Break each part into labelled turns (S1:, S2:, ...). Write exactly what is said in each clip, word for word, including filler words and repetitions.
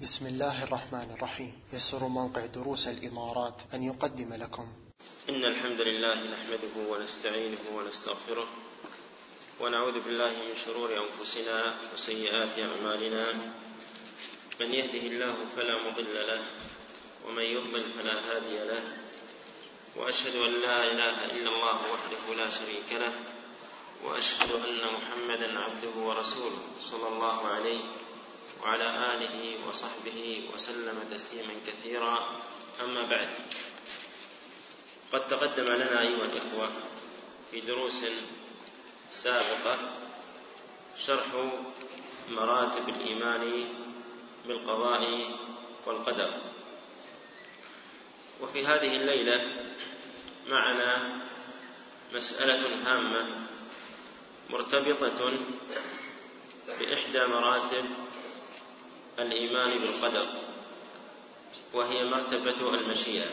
S1: بسم الله الرحمن الرحيم. يسر موقع دروس الإمارات أن يقدم لكم
S2: إن الحمد لله نحمده ونستعينه ونستغفره ونعوذ بالله من شرور أنفسنا وسيئات أعمالنا. من يهده الله فلا مضل له ومن يضلل فلا هادي له، وأشهد أن لا إله إلا الله وحده لا شريك له، وأشهد أن محمدا عبده ورسوله صلى الله عليه وعلى آله وصحبه وسلم تسليما كثيرا. أما بعد، قد تقدم لنا أيها الإخوة في دروس سابقة شرح مراتب الإيمان بالقضاء والقدر، وفي هذه الليلة معنا مسألة هامة مرتبطة بإحدى مراتب الإيمان بالقدر، وهي مرتبة المشيئة.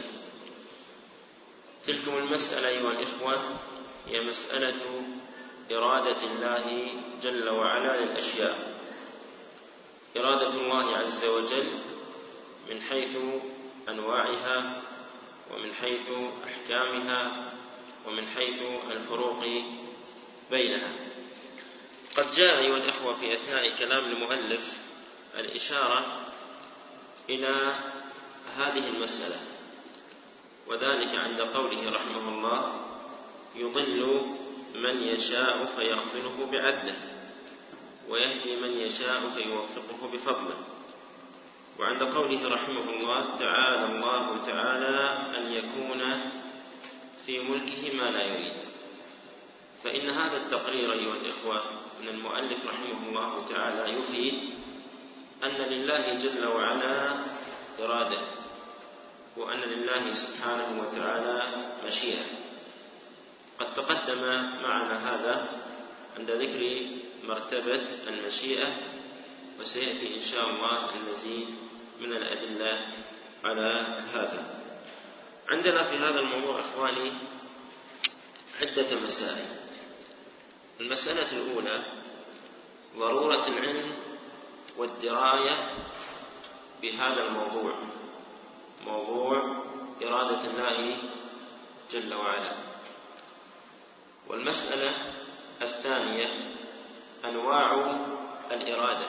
S2: تلكم المسألة أيها الإخوة هي مسألة إرادة الله جل وعلا للأشياء، إرادة الله عز وجل من حيث أنواعها ومن حيث أحكامها ومن حيث الفروق بينها. قد جاء أيها الإخوة في أثناء كلام المؤلف الإشارة إلى هذه المسألة، وذلك عند قوله رحمه الله: يضل من يشاء فيغفره بعدله ويهدي من يشاء فيوفقه بفضله. وعند قوله رحمه الله: تعالى الله تعالى أن يكون في ملكه ما لا يريد. فإن هذا التقرير أيها الإخوة من المؤلف رحمه الله تعالى يفيد أن لله جل وعلا إرادة، وأن لله سبحانه وتعالى مشيئة. قد تقدم معنا هذا عند ذكر مرتبة المشيئة، وسيأتي إن شاء الله المزيد من الأدلة على هذا. عندنا في هذا الموضوع إخواني عدة مسائل. المسألة الأولى ضرورة العلم والدراية بهذا الموضوع، موضوع إرادة الله جل وعلا. والمسألة الثانية أنواع الإرادة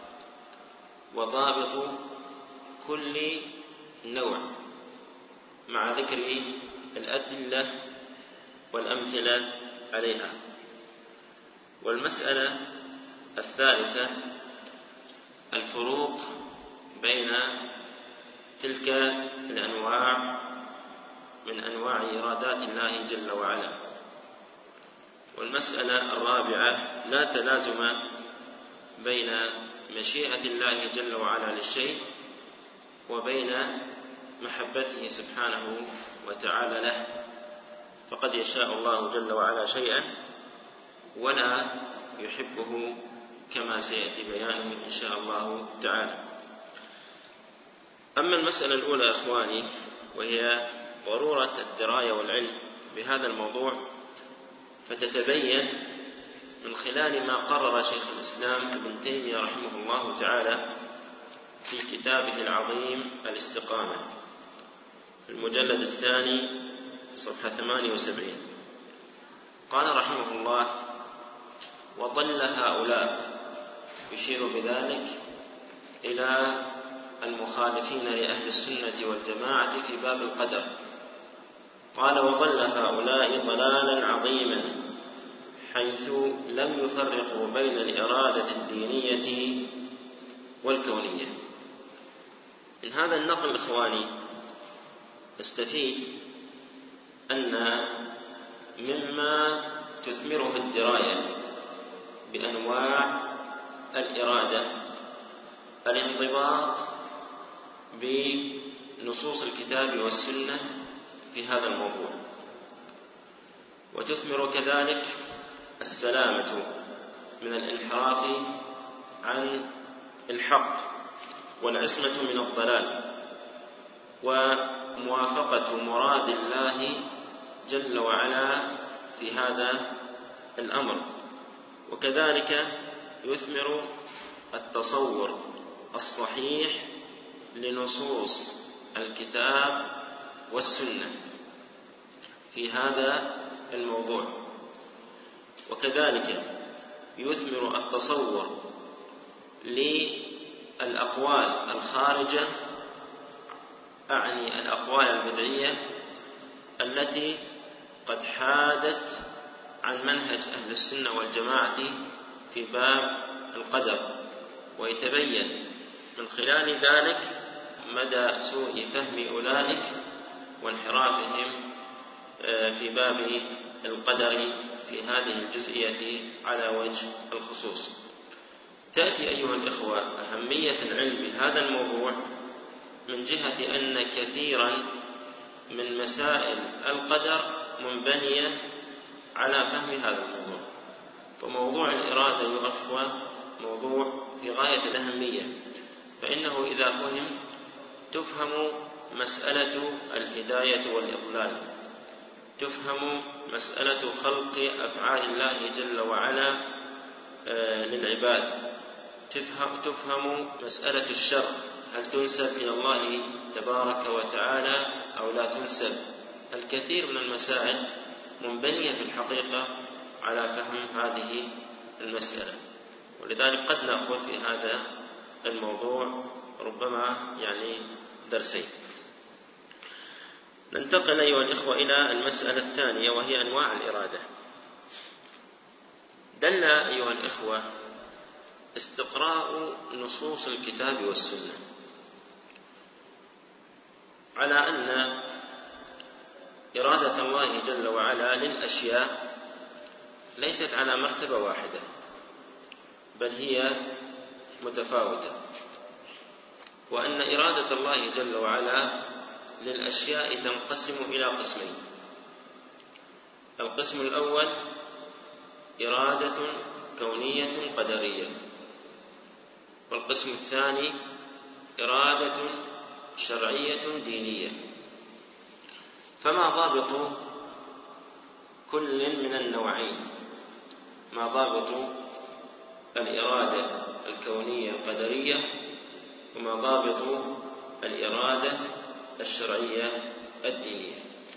S2: وضابط كل نوع، مع ذكر الأدلة والأمثلة عليها. والمسألة الثالثة الفروق بين تلك الأنواع من أنواع إرادات الله جل وعلا. والمسألة الرابعة لا تلازم بين مشيئة الله جل وعلا للشيء وبين محبته سبحانه وتعالى له، فقد يشاء الله جل وعلا شيئا ولا يحبه كما سيأتي بيانه إن شاء الله تعالى. أما المسألة الأولى إخواني وهي ضرورة الدراية والعلم بهذا الموضوع، فتتبين من خلال ما قرر شيخ الإسلام ابن تيمية رحمه الله تعالى في كتابه العظيم الاستقامة في المجلد الثاني صفحة ثمانية وسبعين. قال رحمه الله: وضل هؤلاء، يشير بذلك إلى المخالفين لأهل السنة والجماعة في باب القدر. قال: وضل هؤلاء ضلالا عظيما حيث لم يفرقوا بين الإرادة الدينية والكونية. من هذا النقل إخواني نستفيد أن مما تثمره الدراية بأنواع الإرادة الانضباط بنصوص الكتاب والسنة في هذا الموضوع، وتثمر كذلك السلامة من الانحراف عن الحق والعصمة من الضلال، وموافقة مراد الله جل وعلا في هذا الأمر. وكذلك يثمر التصور الصحيح لنصوص الكتاب والسنة في هذا الموضوع، وكذلك يثمر التصور للأقوال الخارجة، أعني الأقوال البدعية التي قد حادت عن منهج أهل السنة والجماعة في باب القدر، ويتبين من خلال ذلك مدى سوء فهم أولئك وانحرافهم في باب القدر في هذه الجزئية على وجه الخصوص. تأتي أيها الإخوة أهمية العلم بهذا الموضوع من جهة أن كثيرا من مسائل القدر منبنية على فهم هذا الموضوع. فموضوع الإرادة أيها الإخوة موضوع في غاية الأهمية، فإنه إذا فهم تفهم مسألة الهداية والإضلال، تفهم مسألة خلق أفعال الله جل وعلا للعباد، تفهم مسألة الشر هل تنسب إلى الله تبارك وتعالى أو لا تنسب. الكثير من المسائل منبنية في الحقيقة على فهم هذه المسألة، ولذلك قد نأخذ في هذا الموضوع ربما يعني درسين. ننتقل أيها الإخوة إلى المسألة الثانية وهي أنواع الإرادة. دل أيها الإخوة استقراء نصوص الكتاب والسنة على أن إرادة الله جل وعلا للأشياء ليست على مرتبة واحدة، بل هي متفاوتة، وأن إرادة الله جل وعلا للأشياء تنقسم إلى قسمين. القسم الأول إرادة كونية قدرية، والقسم الثاني إرادة شرعية دينية. فما ضابط كل من النوعين؟ ما ضابط الإرادة الكونية القدرية، وما ضابط الإرادة الشرعية الدينية؟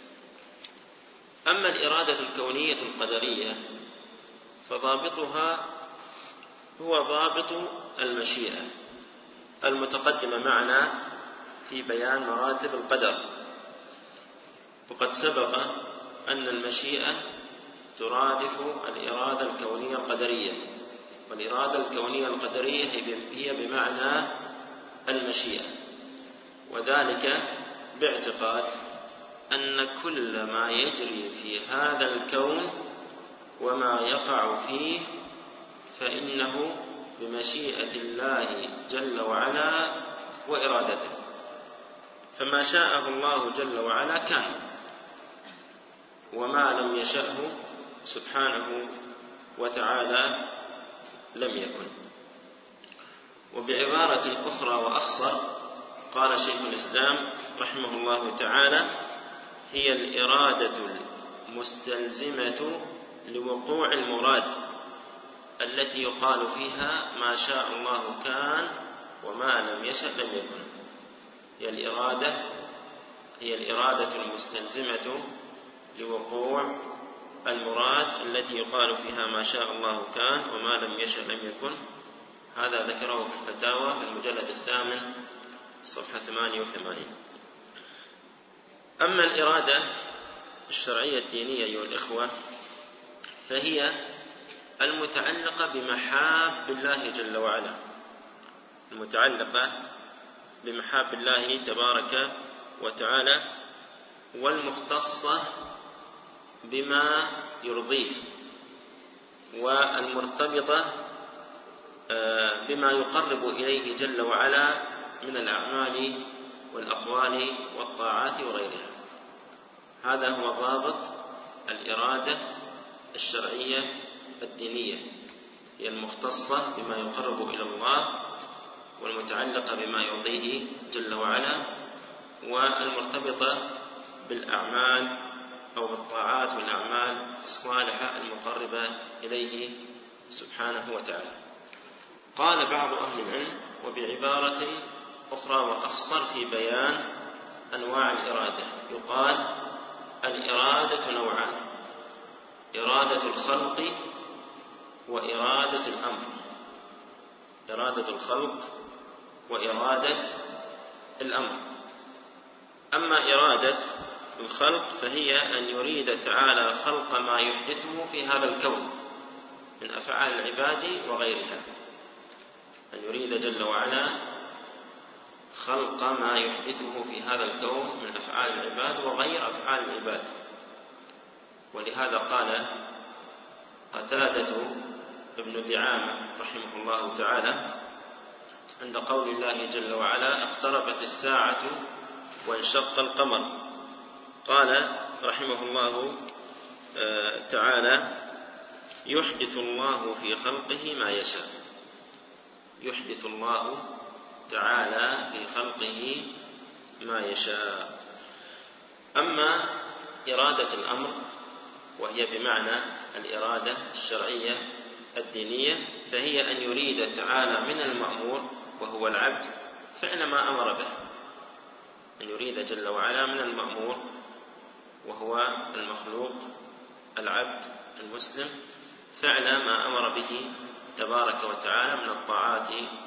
S2: أما الإرادة الكونية القدرية فضابطها هو ضابط المشيئة المتقدمة معنا في بيان مراتب القدر. وقد سبق أن المشيئة ترادف الإرادة الكونية القدرية، والإرادة الكونية القدرية هي بمعنى المشيئة، وذلك باعتقاد أن كل ما يجري في هذا الكون وما يقع فيه فإنه بمشيئة الله جل وعلا وإرادته، فما شاءه الله جل وعلا كان، وما لم يشأه سبحانه وتعالى لم يكن. وبعبارة أخرى وأخصر قال شيخ الإسلام رحمه الله تعالى: هي الإرادة المستلزمة لوقوع المراد التي يقال فيها ما شاء الله كان وما لم يشأ لم يكن. هي الإرادة هي الإرادة المستلزمة لوقوع المراد التي يقال فيها ما شاء الله كان وما لم يشأ لم يكن. هذا ذكره في الفتاوى في المجلد الثامن صفحة ثمانية وثمانين. أما الإرادة الشرعية الدينية أيها الإخوة فهي المتعلقة بمحاب الله جل وعلا، المتعلقة بمحاب الله تبارك وتعالى، والمختصة بما يرضيه، والمرتبطة بما يقرب إليه جل وعلا من الأعمال والأقوال والطاعات وغيرها. هذا هو ضابط الإرادة الشرعية الدينية، هي المختصة بما يقرب إلى الله، والمتعلقة بما يرضيه جل وعلا، والمرتبطة بالأعمال أو بالطاعات والأعمال الصالحة المقربة إليه سبحانه وتعالى. قال بعض أهل العلم وبعبارة أخرى وأخصر في بيان أنواع الإرادة. يقال الإرادة نوعان: إرادة الخلق وإرادة الأمر. إرادة الخلق وإرادة الأمر. أما إرادة الخلق فهي أن يريد تعالى خلق ما يحدثه في هذا الكون من أفعال العباد وغيرها، أن يريد جل وعلا خلق ما يحدثه في هذا الكون من أفعال العباد وغير أفعال العباد. ولهذا قال قتادة ابن دعامة رحمه الله تعالى عند قول الله جل وعلا: اقتربت الساعة وانشق القمر، قال رحمه الله تعالى: يحدث الله في خلقه ما يشاء. يحدث الله تعالى في خلقه ما يشاء. أما إرادة الأمر وهي بمعنى الإرادة الشرعية الدينية، فهي أن يريد تعالى من المأمور وهو العبد فعل ما أمر به. أن يريد جل وعلا من المأمور وهو المخلوق العبد المسلم فعل ما أمر به تبارك وتعالى من الطاعات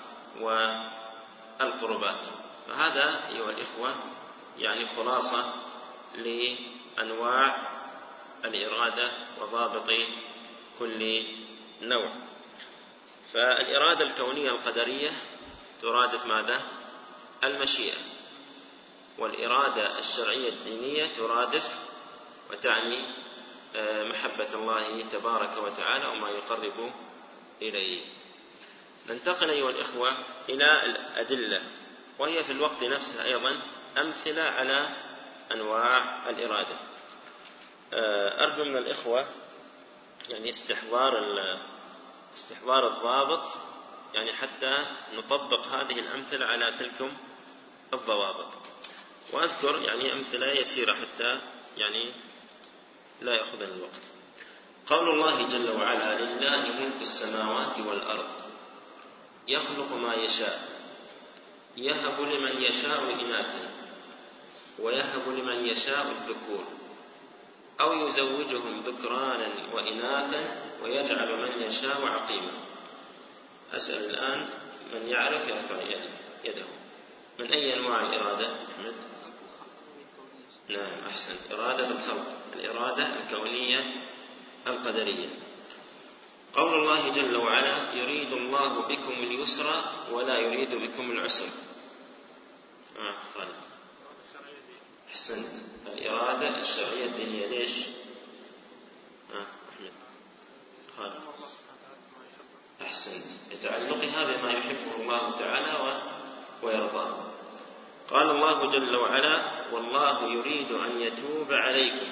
S2: والقربات. فهذا أيها الإخوة يعني خلاصة لأنواع الإرادة وضابط كل نوع. فالإرادة الكونية القدرية ترادف ماذا؟ المشيئة. والإرادة الشرعية الدينية ترادف وتعني محبة الله تبارك وتعالى وما يقرب إليه. ننتقل أيها الإخوة إلى الأدلة، وهي في الوقت نفسه أيضا أمثلة على أنواع الإرادة. أرجو من الإخوة يعني استحضار استحضار الضابط، يعني حتى نطبق هذه الأمثلة على تلكم الضوابط. وأذكر يعني أمثلة يسيرة حتى يعني لا يأخذنا الوقت. قول الله جل وعلا: لله ملك السماوات والأرض يخلق ما يشاء يهب لمن يشاء إناثا ويهب لمن يشاء الذكور أو يزوجهم ذكرانا وإناثا ويجعل من يشاء عقيما. أسأل الآن من يعرف يرفع يده. من أي أنواع الإرادة أحمد؟ نعم أحسنت، إرادة الخلق، الإرادة الكونية القدرية. قول الله جل وعلا: يريد الله بكم اليسر ولا يريد بكم العسر. آه خالد أحسنت، الإرادة الشرعية الدينية. ليش؟ آه أحمد خالد أحسنت، يتعلقها بما يحبه الله تعالى ويرضاه. قال الله جل وعلا: والله يريد أن يتوب عليكم.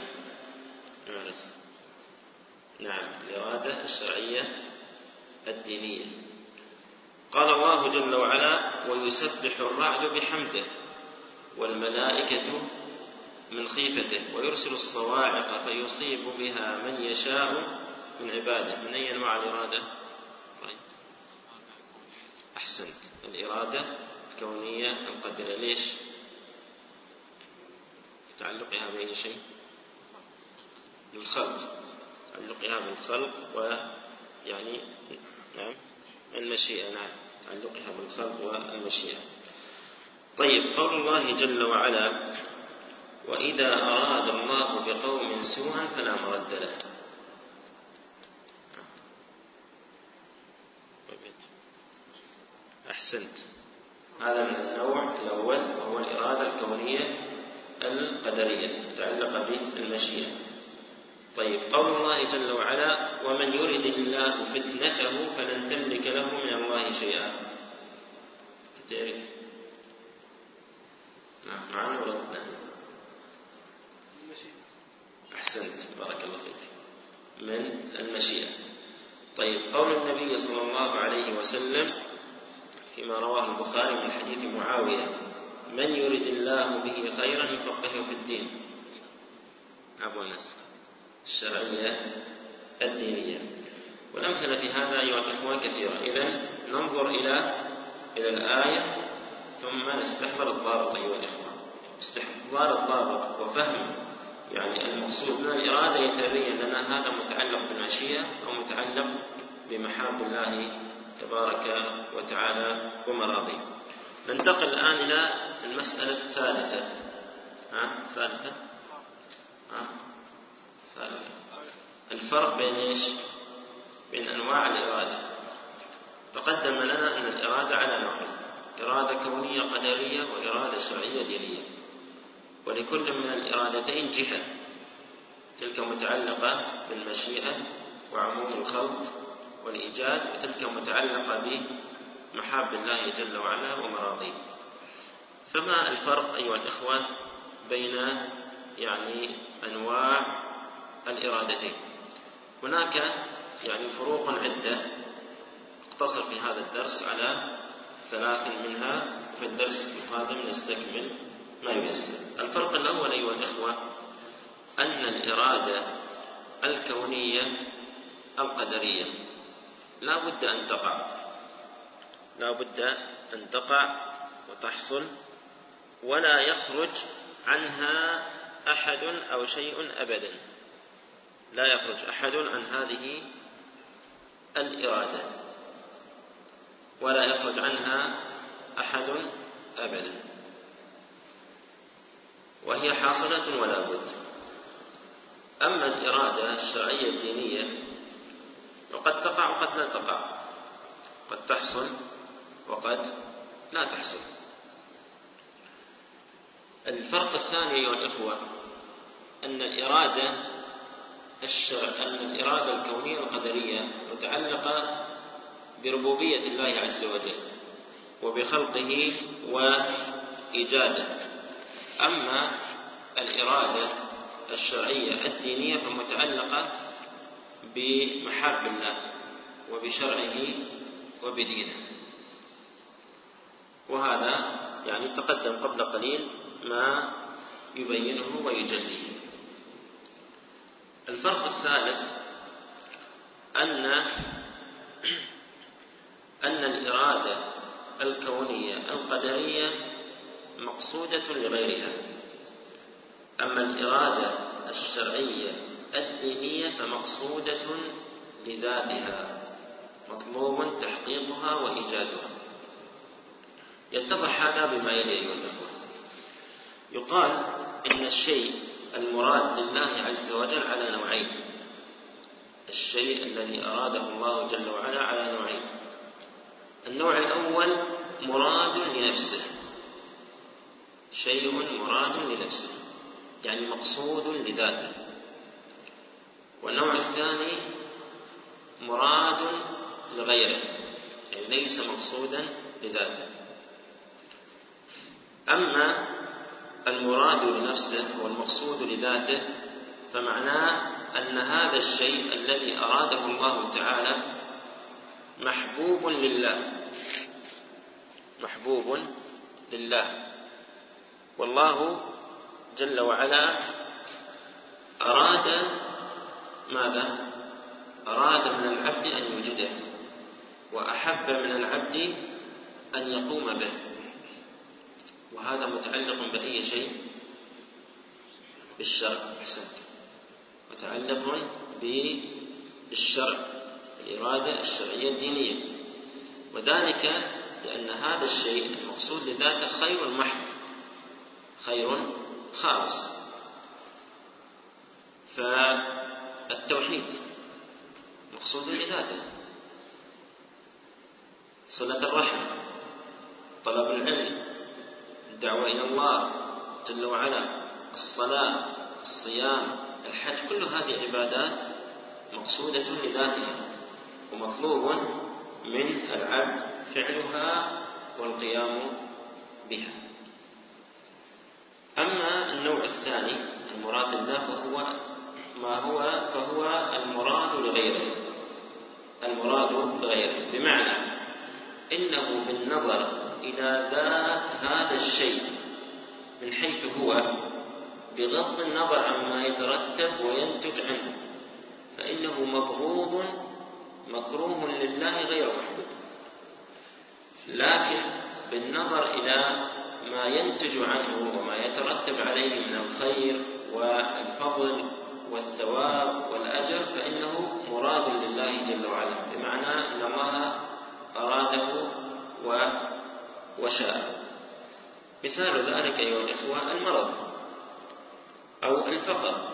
S2: نعم، الإرادة الشرعية الدينية. قال الله جل وعلا: ويسبح الرعد بحمده والملائكة من خيفته ويرسل الصواعق فيصيب بها من يشاء من عباده. من أي أنواع الإرادة؟ أحسنت، الإرادة الكونية القدرية. ليش؟ تعلقها بأي شيء؟ بالخلق، تعلقها بالخلق ويعني نعم المشيئة. نعم، تعلقها بالخلق والمشيئة. طيب، قول الله جل وعلا: وإذا أراد الله بقوم سوءا فلا مرد له. أحسنت، هذا من النوع الأول وهو الإرادة الكونية القدرية متعلقة بالمشيئة. طيب، قول الله جل وعلا: ومن يرد الله فتنته فلن تملك له من الله شيئا. تعرف؟ نعم، معنا ولا ضدنا؟ أحسنت، بارك الله فيك، من المشيئة. طيب، قول النبي صلى الله عليه وسلم فيما رواه البخاري من حديث معاوية: من يرد الله به خيرا يفقهه في الدين. أبو أنس، الشرعية الدينية. والأمثلة في هذا أيها الإخوة كثيرة. إذن ننظر إلى إلى الآية ثم نستحضر الضابط أيها الإخوة. استحضار الضابط وفهم يعني المقصود من الإرادة يتبين لنا هذا متعلق بالمشيئة أو متعلق بمحاب الله تبارك وتعالى ومراضيه. ننتقل الآن إلى المسألة الثالثة. ها ثالثة ها ثالثة الفرق بين إيش؟ بين أنواع الإرادة. تقدم لنا أن الإرادة على نوعين: إرادة كونية قدرية وإرادة شرعية دينية، ولكل من الإرادتين جهة، تلك متعلقة بالمشيئة وعموم الخلق والإيجاد، وتلك متعلقة بمحاب الله جل وعلا ومراضيه. فما الفرق أيها الإخوة بين يعني أنواع الإرادتين؟ هناك يعني فروق عدة، اقتصر في هذا الدرس على ثلاث منها، وفي الدرس القادم نستكمل ما ييسر. الفرق الأول أيها الإخوة أن الإرادة الكونية القدرية لا بد أن تقع، لا بد أن تقع وتحصل، ولا يخرج عنها أحد أو شيء أبدا، لا يخرج أحد عن هذه الإرادة، ولا يخرج عنها أحد أبدا، وهي حاصلة ولا بد. أما الإرادة الشرعية الدينية وقد تقع وقد لا تقع، قد تحصل وقد لا تحصل. الفرق الثاني أيها الإخوة أن الإرادة الشرع أن الإرادة الكونية القدرية متعلقة بربوبية الله عز وجل وبخلقه وإيجاده، أما الإرادة الشرعية الدينية فمتعلقة بمحاب الله وبشرعه وبدينه. وهذا يعني تقدم قبل قليل ما يبينه ويجليه. الفرق الثالث أن أن الإرادة الكونية القدرية مقصودة لغيرها، أما الإرادة الشرعية الدينية فمقصودة لذاتها، مطلوب تحقيقها وإيجادها. يتضح هذا بما يلي أيها الأخوة. يقال إن الشيء المراد لله عز وجل على نوعين: الشيء الذي أراده الله جل وعلا على نوعين. النوع الأول مراد لنفسه، شيء مراد لنفسه يعني مقصود لذاته. والنوع الثاني مراد لغيره يعني ليس مقصودا لذاته. أما المراد لنفسه والمقصود لذاته فمعناه أن هذا الشيء الذي أراده الله تعالى محبوب لله، محبوب لله، والله جل وعلا أراد ماذا؟ أراد من العبد أن يوجده، وأحب من العبد أن يقوم به. وهذا متعلق بأي شيء؟ بالشرع. حسنت، متعلق بالشرع، الإرادة الشرعية الدينية، وذلك لأن هذا الشيء المقصود لذاته خير محض، خير خالص. فالتوحيد مقصود لذاته، صلة الرحم، طلب العلم، الدعوة إلى الله جل وعلا، الصلاة، الصيام، الحج، كل هذه عبادات مقصودة لذاتها ومطلوب من العبد فعلها والقيام بها. أما النوع الثاني المراد لله فهو ما هو فهو المراد لغيره، المراد لغيره بمعنى إنه بالنظر إلى ذات هذا الشيء من حيث هو، بغض النظر عما يترتب وينتج عنه، فإنه مبغوض مكروه لله غير محبوب. لكن بالنظر إلى ما ينتج عنه وما يترتب عليه من الخير والفضل والثواب والأجر فإنه مراد لله جل وعلا، بمعنى أن الله أراده وشاء. مثال ذلك أيها الإخوة المرض أو الفقر.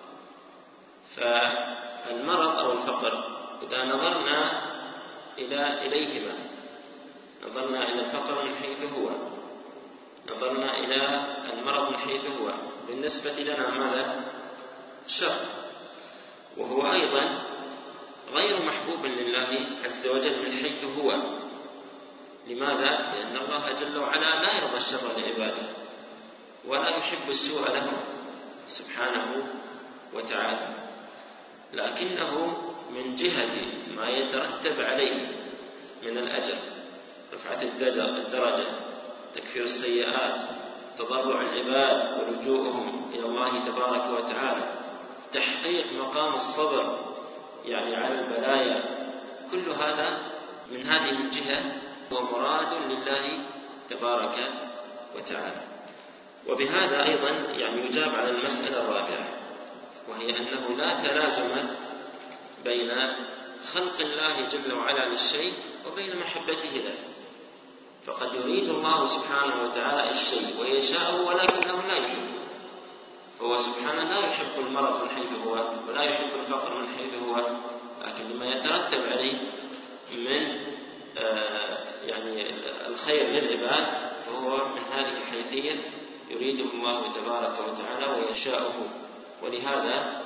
S2: فالمرض أو الفقر إذا نظرنا إلى إليهما، نظرنا إلى الفقر من حيث هو، نظرنا إلى المرض من حيث هو، بالنسبة لنا ماذا؟ شر، وهو أيضا غير محبوب لله عز وجل من حيث هو. لماذا؟ لأن الله جل وعلا لا يرضى الشر لعباده ولا يحب السوء لهم سبحانه وتعالى، لكنه من جهة ما يترتب عليه من الأجر، رفعة الدرجة، تكفير السيئات، تضرع العباد ولجوءهم إلى الله تبارك وتعالى، تحقيق مقام الصبر يعني على البلايا، كل هذا من هذه الجهة هو مراد لله تبارك وتعالى. وبهذا أيضا يعني يجاب على المسألة الرابعة، وهي أنه لا تلازم بين خلق الله جل وعلا للشيء وبين محبته له. فقد يريد الله سبحانه وتعالى الشيء ويشاءه ولكنه لا يحبه، هو سبحانه لا يحب المرض من حيث هو ولا يحب الفقر من حيث هو، لكن لما يترتب عليه من آه يعني الخير للعباد فهو من هذه الحيثية يريده الله تبارك وتعالى ويشاءه. ولهذا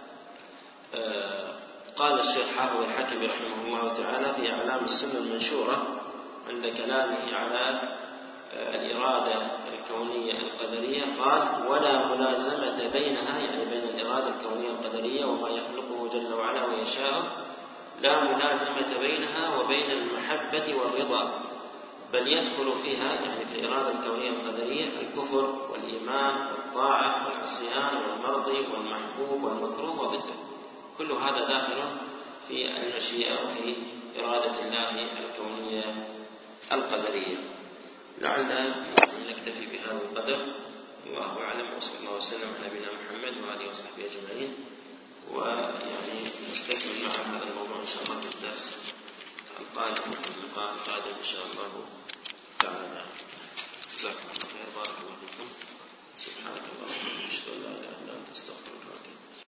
S2: آه قال الشيخ حافظ الحكمي رحمه الله تعالى في أعلام السنة المنشورة عند كلامه على الإرادة الكونية القدرية، قال: ولا ملازمة بينها، يعني بين الإرادة الكونية القدرية وما يخلقه جل وعلا ويشاءه، لا ملازمة بينها وبين المحبة والرضا، بل يدخل فيها يعني في الإرادة الكونية القدرية الكفر والإيمان والطاعة والعصيان والمرضي والمحبوب والمكروه وضده، كل هذا داخل في المشيئة وفي إرادة الله الكونية القدرية. لعلنا نكتفي بهذا القدر، الله أعلم، وصلى الله وسلم على نبينا محمد وآله وصحبه أجمعين. ويعني نستكمل مع هذا الموضوع إن شاء الله في الدرس القادم وفي اللقاء القادم إن شاء الله تعالى. جزاكم الله خير، بارك الله فيكم، سبحانك اللهم وبحمدك، أشهد أن لا إله إلا أنت، أستغفرك وأتوب إليك.